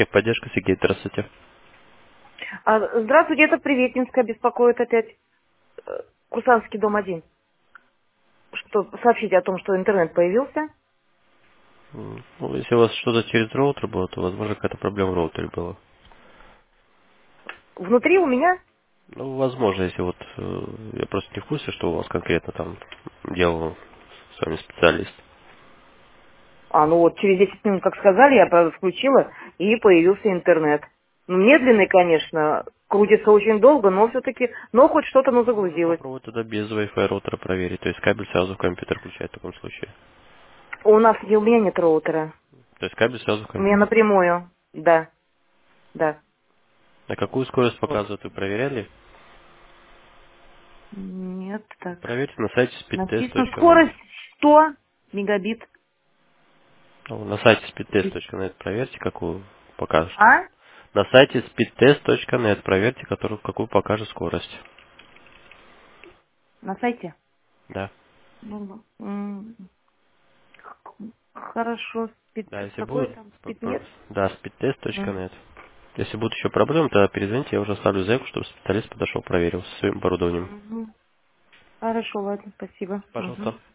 Техподдержка, Сергей, здравствуйте. Здравствуйте, это Приветинская беспокоит опять. Курсантский дом 1. Что, сообщите о том, что интернет появился. Ну, если у вас что-то через роутер было, то, возможно, какая-то проблема в роутере была. Внутри у меня. Ну, возможно, если вот я просто не в курсе, что у вас конкретно там делал с вами специалист. Ну вот, через 10 минут, как сказали, я включила, и появился интернет. Ну, медленный, конечно, крутится очень долго, но все-таки, но хоть что-то, Можно загрузилось. попробовать тогда без Wi-Fi роутера проверить, то есть кабель сразу в компьютер включать в таком случае. У меня нет роутера. То есть кабель сразу в У меня компьютер. напрямую. Да, да. На какую скорость Вот. показывает, вы проверяли? Нет, так. Проверьте на сайте Написано speedtest.net. скорость 100 мегабит. Ну, на сайте speedtest.net проверьте, какую покажет. А? На сайте speedtest.net проверьте, какую покажет скорость. На сайте? Да. Ну, Хорошо, Да, если какой будет, там спидмет? да, Да. speedtest.net. Если будут еще проблемы, тогда перезвоните, я уже оставлю заявку, чтобы специалист подошел, проверил со своим оборудованием. Мгм. Хорошо, ладно, спасибо. Мгм. Пожалуйста.